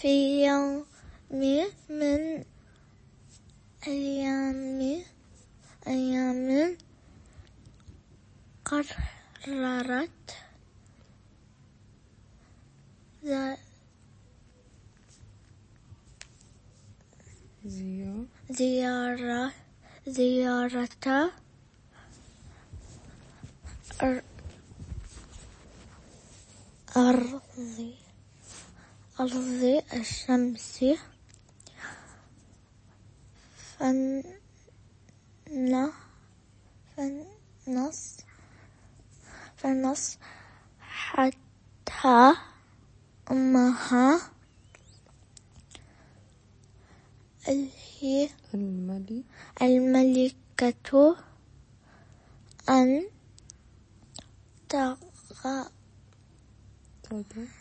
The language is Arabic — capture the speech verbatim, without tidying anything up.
في يوم من أيام أيام قررت زيارة زيارة أرض أرض الشمس فن فنص فنص حتى أمها هي الملكة أن تغ